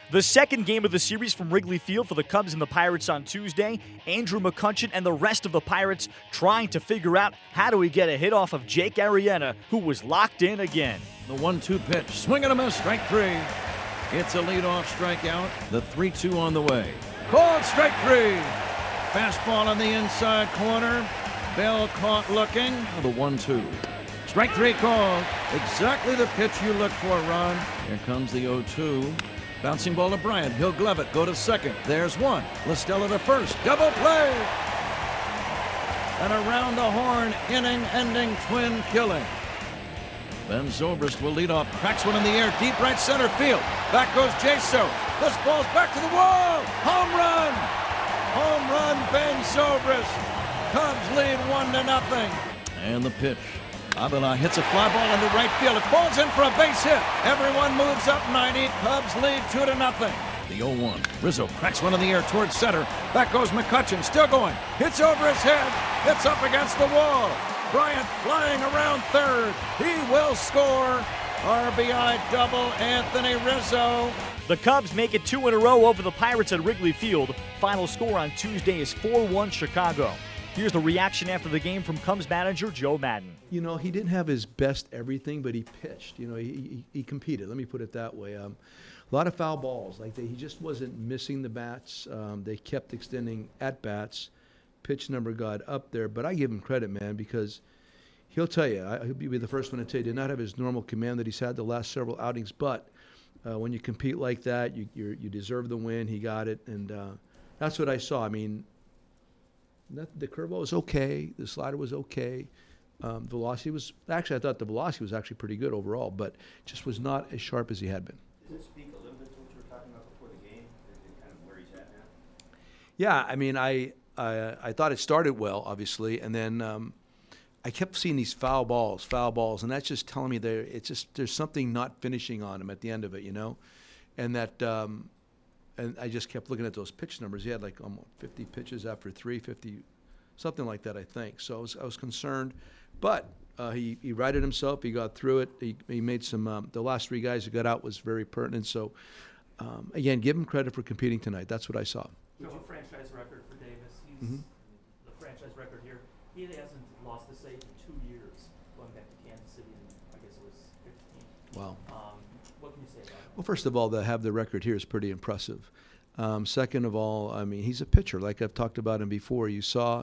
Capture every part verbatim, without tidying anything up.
The second game of the series from Wrigley Field for the Cubs and the Pirates on Tuesday. Andrew McCutchen and the rest of the Pirates trying to figure out how do we get a hit off of Jake Arrieta, who was locked in again. The one two pitch, swing and a miss, strike three. It's a leadoff strikeout. The three two on the way. Called strike three. Fastball on the inside corner. Bell caught looking. The one two. Strike three called. Exactly the pitch you look for, Ron. Here comes the oh two. Bouncing ball to Bryant. He'll glove it. Go to second. There's one. LaStella to first. Double play. And around the horn, inning-ending twin killing. Ben Zobrist will lead off. Cracks one in the air. Deep right center field. Back goes Jaso. This ball's back to the wall. Home run. Home run, Ben Zobrist. Cubs lead one to nothing. And the pitch. Avila hits a fly ball into right field. It falls in for a base hit. Everyone moves up ninety. Cubs lead two to nothing. The oh one. Rizzo cracks one in the air towards center. Back goes McCutchen. Still going. Hits over his head. Hits up against the wall. Bryant flying around third. He will score. R B I double Anthony Rizzo. The Cubs make it two in a row over the Pirates at Wrigley Field. Final score on Tuesday is four one Chicago. Here's the reaction after the game from Cubs manager Joe Maddon. You know, he didn't have his best everything, but he pitched. You know, he, he, he competed. Let me put it that way. Um, a lot of foul balls. Like they, he just wasn't missing the bats. Um, they kept extending at bats. Pitch number got up there, but I give him credit, man, because he'll tell you. I, he'll be the first one to tell you. He did not have his normal command that he's had the last several outings, but uh, when you compete like that, you you're, you deserve the win. He got it, and uh, that's what I saw. I mean. That, the curveball was okay. The slider was okay. Um, velocity was actually I thought the velocity was actually pretty good overall, but just was not as sharp as he had been. Does it speak a little bit to what you were talking about before the game, kind of where he's at now? Yeah, I mean, I I, I thought it started well, obviously, and then um, I kept seeing these foul balls, foul balls, and that's just telling me there it's just there's something not finishing on him at the end of it, you know, and that. Um, And I just kept looking at those pitch numbers. He had like almost fifty pitches after three, fifty, something like that, I think. So I was, I was concerned. But uh, he, he righted himself. He got through it. He, he made some um, – the last three guys who got out was very pertinent. So, um, again, give him credit for competing tonight. That's what I saw. So a franchise record for Davis. He's Mm-hmm. the franchise record here. He hasn't lost a save in two years, going back to Kansas City in, I guess it was fifteen. Wow. Um, what can you say about that? Well, first of all, to have the record here is pretty impressive. Um, second of all, I mean, he's a pitcher. Like I've talked about him before. You saw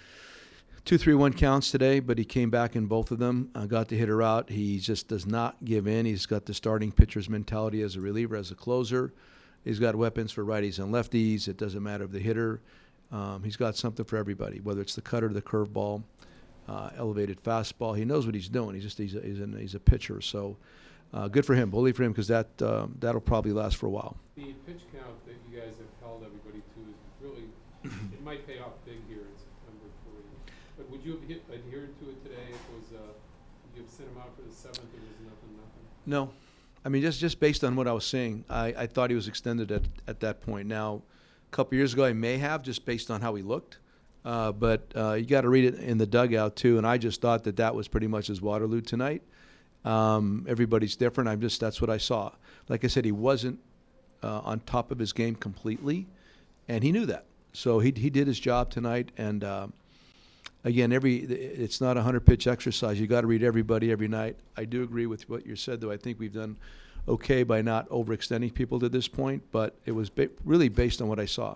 two, three, one counts today, but he came back in both of them, uh, got the hitter out. He just does not give in. He's got the starting pitcher's mentality as a reliever, as a closer. He's got weapons for righties and lefties. It doesn't matter if the hitter. Um, he's got something for everybody, whether it's the cutter, the curveball, uh, elevated fastball. He knows what he's doing. He's just he's a, he's a, he's a pitcher. So. Uh, good for him, bully for him, because that uh, that'll probably last for a while. The pitch count that you guys have held everybody to is really, it might pay off big here in September for you. But would you have hit, adhered to it today if it was, uh, would you have sent him out for the seventh if it was nothing, nothing? No. I mean, just, just based on what I was seeing, I, I thought he was extended at, at that point. Now, a couple years ago, I may have, just based on how he looked. Uh, but uh, you got to read it in the dugout, too, and I just thought that that was pretty much his Waterloo tonight. Um, everybody's different. I'm just that's what I saw. Like I said, he wasn't uh, on top of his game completely, and he knew that. So he he did his job tonight. And uh, again, every it's not a hundred pitch exercise. You got to read everybody every night. I do agree with what you said, though. I think we've done okay by not overextending people to this point, but it was ba- really based on what I saw.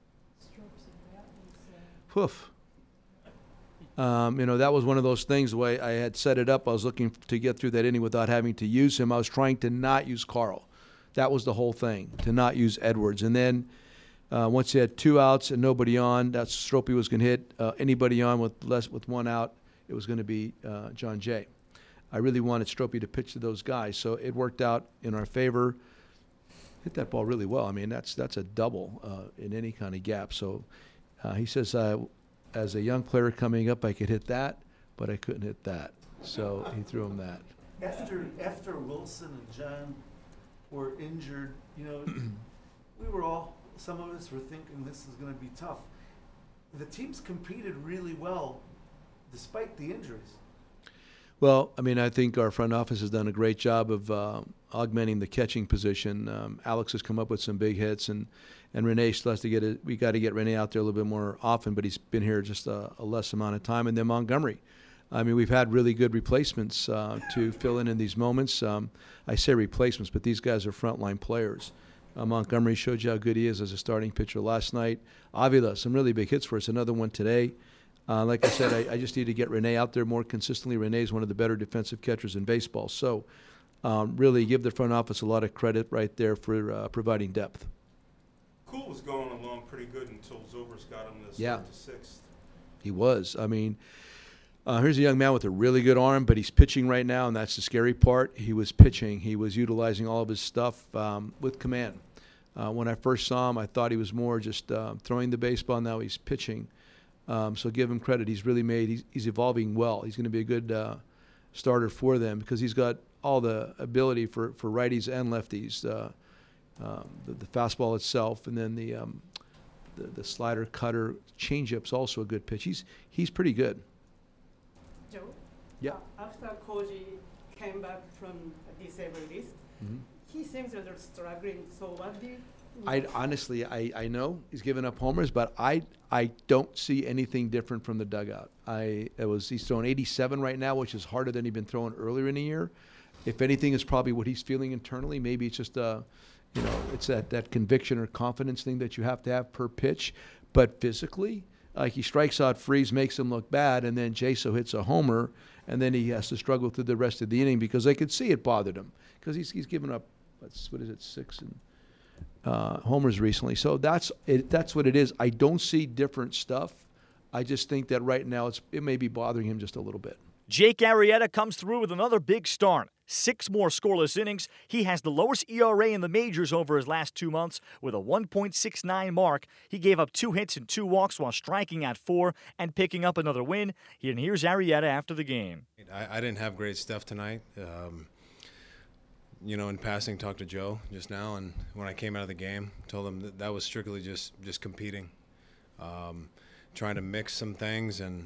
Poof. Um, you know, that was one of those things, the way I had set it up. I was looking to get through that inning without having to use him. I was trying to not use Carl. That was the whole thing, to not use Edwards. And then uh, once he had two outs and nobody on, that's Stropey was going to hit. Uh, anybody on with less with one out, it was going to be uh, John Jay. I really wanted Stropey to pitch to those guys, so it worked out in our favor. Hit that ball really well. I mean, that's that's a double uh, in any kind of gap. So uh, he says, uh, as a young player coming up, I could hit that, but I couldn't hit that. So he threw him that. After after Wilson and John were injured, you know, we were all, some of us were thinking this is going to be tough. The teams competed really well despite the injuries. Well, I mean, I think our front office has done a great job of uh, augmenting the catching position. Um, Alex has come up with some big hits, and and Renee still has to get it. We got to get Renee out there a little bit more often, but he's been here just a, a less amount of time. And then Montgomery. I mean, we've had really good replacements uh, to fill in in these moments. Um, I say replacements, but these guys are frontline players. Uh, Montgomery showed you how good he is as a starting pitcher last night. Avila, some really big hits for us. Another one today. Uh, like I said, I, I just need to get Renee out there more consistently. Renee's one of the better defensive catchers in baseball. So um, really give the front office a lot of credit right there for uh, providing depth. Cool was going along pretty good until Zobrist got him to Yeah. start to sixth. He was. I mean, uh, here's a young man with a really good arm, but he's pitching right now, and that's the scary part. He was pitching. He was utilizing all of his stuff um, with command. Uh, when I first saw him, I thought he was more just uh, throwing the baseball. Now he's pitching. Um, so give him credit. He's really made, he's, he's evolving well. He's going to be a good uh, starter for them because he's got all the ability for, for righties and lefties. Uh, um, the, the fastball itself, and then the, um, the the slider, cutter, changeup's also a good pitch. He's he's pretty good. Joe? Yeah. Uh, after Koji came back from a disabled list, Mm-hmm. he seems a little struggling. So what do you? I honestly, I, I know he's given up homers, but I I don't see anything different from the dugout. I it was he's throwing eighty-seven right now, which is harder than he'd been throwing earlier in the year. If anything, is probably what he's feeling internally. Maybe it's just uh, you know, it's that that conviction or confidence thing that you have to have per pitch. But physically, like he strikes out Freeze, makes him look bad, and then Jaso hits a homer, and then he has to struggle through the rest of the inning because I could see it bothered him because he's he's given up what's what is it six and. Uh, homers recently, so that's it. That's what it is. I don't see different stuff. I just think that right now it's it may be bothering him just a little bit. Jake Arrieta comes through with another big start. Six more scoreless innings. He has the lowest E R A in the majors over his last two months with a one point six nine mark. He gave up two hits and two walks while striking out four and picking up another win. And here's Arrieta after the game. I, I didn't have great stuff tonight. Um, You know, in passing, talked to Joe just now, and when I came out of the game, told him that that was strictly just just competing, um, trying to mix some things and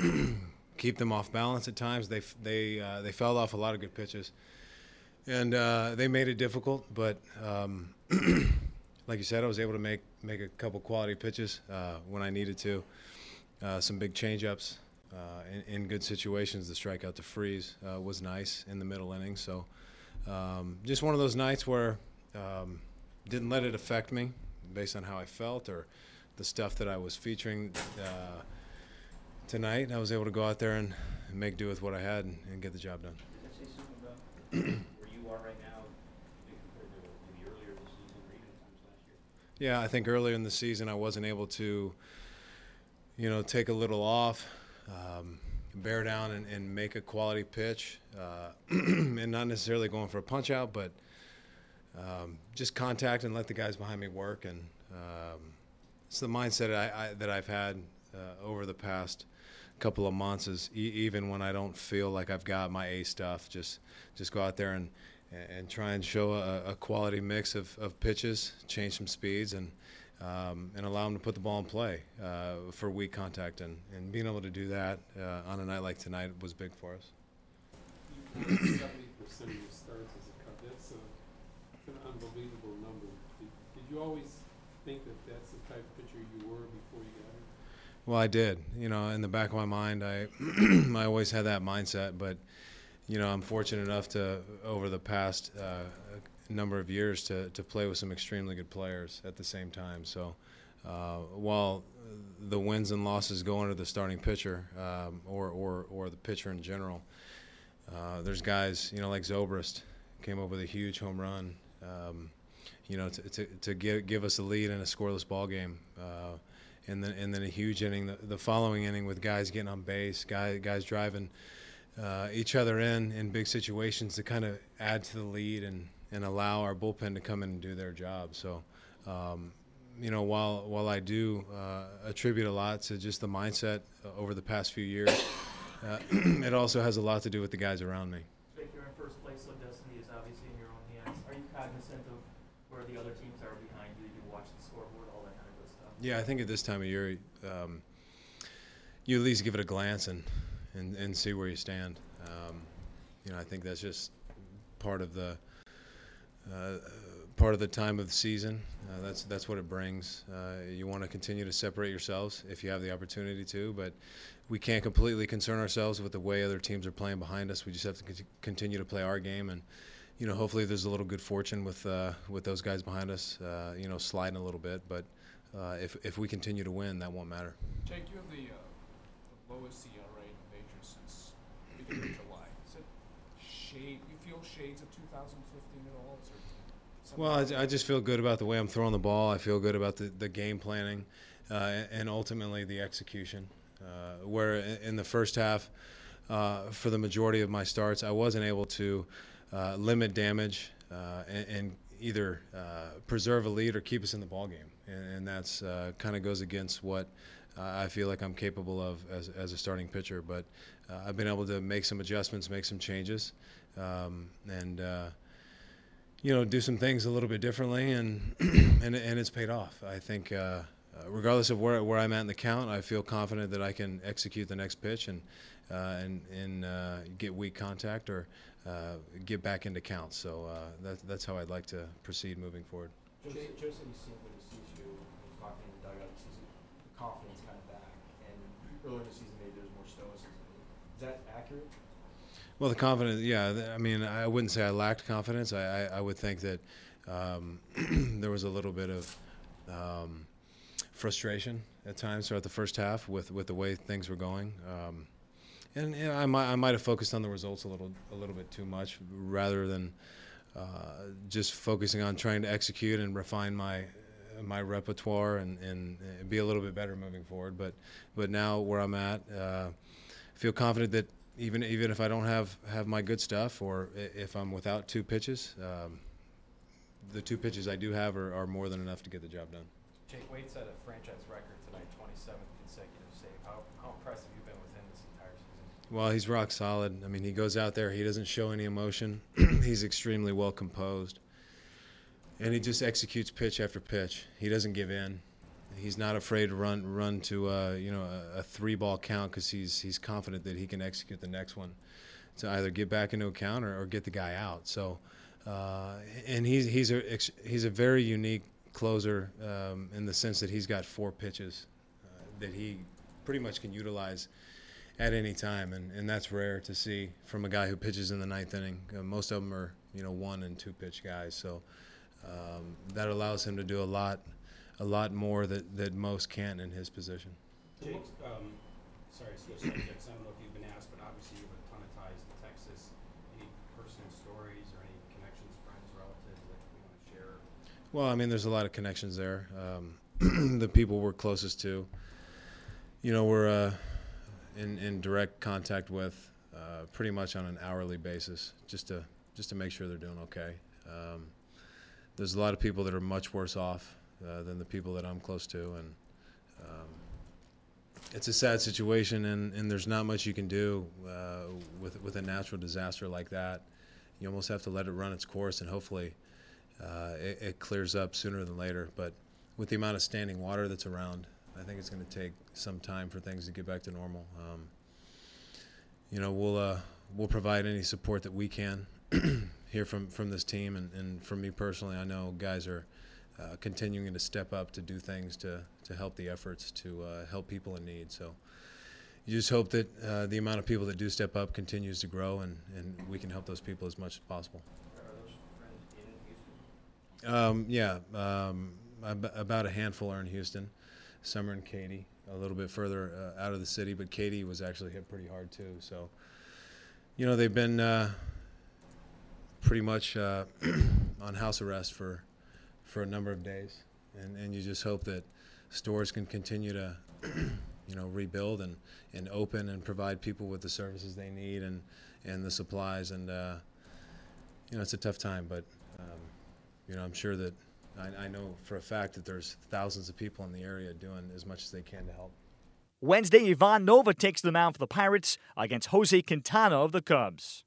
keep them off balance at times. They they uh, they fell off a lot of good pitches, and uh, they made it difficult. But um, like you said, I was able to make make a couple quality pitches uh, when I needed to. Uh, some big changeups uh, in, in good situations. The strikeout to Freeze uh, was nice in the middle innings. So. Um, just one of those nights where um, didn't let it affect me based on how I felt or the stuff that I was featuring uh, tonight. I was able to go out there and, and make do with what I had and, and get the job done. Does that say something about where you are right now compared to maybe earlier this season or even times last year? Yeah, I think earlier in the season I wasn't able to, you know, take a little off. Um, bear down and, and make a quality pitch, uh, and not necessarily going for a punch out, but um, just contact and let the guys behind me work. And um, it's the mindset I, I, that I've had uh, over the past couple of months is e- even when I don't feel like I've got my A stuff, just just go out there and, and try and show a, a quality mix of, of pitches, change some speeds, and Um, and allow them to put the ball in play uh, for weak contact. And, and being able to do that uh, on a night like tonight was big for us. seventy percent of your starts as a Cub, that's, a, that's an unbelievable number. Did, did you always think that that's the type of pitcher you were before you got here? Well, I did. You know, in the back of my mind, I I always had that mindset. But, you know, I'm fortunate enough to, over the past uh, number of years, to, to play with some extremely good players at the same time. So uh, while the wins and losses go under the starting pitcher um, or, or, or the pitcher in general, uh, there's guys, you know, like Zobrist came up with a huge home run, um, you know, to, to, to give, give us a lead in a scoreless ball game. Uh, and, then, and then a huge inning, the, the following inning with guys getting on base, guys, guys driving uh, each other in in big situations to kind of add to the lead and, and allow our bullpen to come in and do their job. So, um, you know, while while I do uh, attribute a lot to just the mindset uh, over the past few years, uh, it also has a lot to do with the guys around me. Jake, you're in first place, so destiny is obviously in your own hands. Are you cognizant of where the other teams are behind you? You watch the scoreboard, all that kind of good stuff? Yeah, I think at this time of year, um, you at least give it a glance and, and, and see where you stand. Um, you know, I think that's just part of the uh, part of the time of the season. Uh, that's that's what it brings. Uh, you want to continue to separate yourselves if you have the opportunity to, but we can't completely concern ourselves with the way other teams are playing behind us. We just have to con- continue to play our game, and you know, hopefully there's a little good fortune with uh, with those guys behind us. Uh, you know, sliding a little bit, but uh, if if we continue to win, that won't matter. Jake, you have the, uh, the lowest C R A in the major since the beginning of July. Is it shade? You feel shades of two thousand fifteen at all? Is there something Well, I, I just feel good about the way I'm throwing the ball. I feel good about the, the game planning uh, and ultimately the execution. Uh, where in the first half, uh, for the majority of my starts, I wasn't able to uh, limit damage uh, and, and either uh, preserve a lead or keep us in the ball game. And, and that's uh, kind of goes against what uh, I feel like I'm capable of as, as a starting pitcher. But uh, I've been able to make some adjustments, make some changes, um, and uh, you know, do some things a little bit differently, and and, and it's paid off. I think uh, uh, regardless of where where I'm at in the count, I feel confident that I can execute the next pitch and uh, and and uh, get weak contact or uh, get back into counts. So uh, that's that's how I'd like to proceed moving forward. Joe, Joe said he's seen when he sees you, when he's talking in the dugout, he sees the confidence kind of back, and earlier in the season maybe there's more stoicism. Is that accurate? Well, the confidence, yeah. th- I mean, I wouldn't say I lacked confidence. I, I, I would think that um, there was a little bit of um, frustration at times throughout the first half with, with the way things were going. Um, and you know, I might I might have focused on the results a little a little bit too much rather than uh, just focusing on trying to execute and refine my my repertoire and, and be a little bit better moving forward. But but now where I'm at, uh, I feel confident that. Even even if I don't have, have my good stuff, or if I'm without two pitches, um, the two pitches I do have are, are more than enough to get the job done. Jake Wade set a franchise record tonight, twenty-seventh consecutive save. How, how impressed have you been with him this entire season? Well, he's rock solid. I mean, he goes out there, he doesn't show any emotion. He's extremely well composed, and he just executes pitch after pitch. He doesn't give in. He's not afraid to run run to uh, you know a, a three ball count because he's he's confident that he can execute the next one to either get back into a count or, or get the guy out. So, uh, and he's he's a he's a very unique closer um, in the sense that he's got four pitches uh, that he pretty much can utilize at any time, and, and that's rare to see from a guy who pitches in the ninth inning. Uh, most of them are you know one and two pitch guys, so um, that allows him to do a lot. a lot more that, that most can in his position. Jake, um, sorry to switch subjects. I don't know if you've been asked, but obviously you have a ton of ties to Texas. Any personal stories or any connections, friends, relatives that you want to share? Well, I mean, there's a lot of connections there. Um, the people we're closest to, you know, we're uh, in, in direct contact with uh, pretty much on an hourly basis just to, just to make sure they're doing okay. Um, there's a lot of people that are much worse off Uh, than the people that I'm close to, and um, it's a sad situation, and, and there's not much you can do uh, with with a natural disaster like that. You almost have to let it run its course, and hopefully uh, it, it clears up sooner than later. But with the amount of standing water that's around, I think it's going to take some time for things to get back to normal. Um, you know, we'll uh, we'll provide any support that we can here from from this team, and, and for me personally, I know guys are. Uh, continuing to step up to do things to, to help the efforts to uh, help people in need. So you just hope that uh, the amount of people that do step up continues to grow, and, and we can help those people as much as possible. Are those friends in Houston? Um, yeah, um, ab- about a handful are in Houston. Summer and Katie, a little bit further uh, out of the city, but Katie was actually hit pretty hard too. So, you know, they've been uh, pretty much uh, on house arrest for for a number of days, and, and you just hope that stores can continue to, you know, rebuild and, and open and provide people with the services they need and, and the supplies, and uh, you know, it's a tough time, but um, you know, I'm sure that I, I know for a fact that there's thousands of people in the area doing as much as they can to help. Wednesday, Ivan Nova takes the mound for the Pirates against Jose Quintana of the Cubs.